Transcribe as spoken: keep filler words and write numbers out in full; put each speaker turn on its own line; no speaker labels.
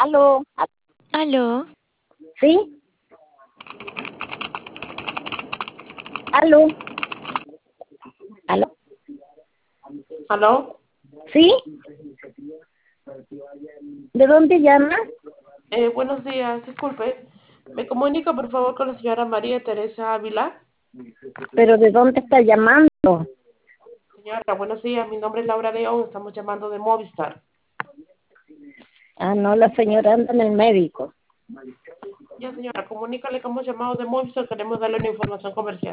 Aló, a-
Aló,
¿sí? Aló, aló,
Aló,
¿sí? ¿De dónde llama?
eh, buenos días, disculpe. ¿Me comunica por favor con la señora María Teresa Ávila?
¿Pero de dónde está llamando?
Señora, buenos días, mi nombre es Laura León, estamos llamando de Movistar.
Ah, no, la señora anda en el médico.
Ya señora, comunícale que hemos llamado de Movistar, queremos darle una información comercial.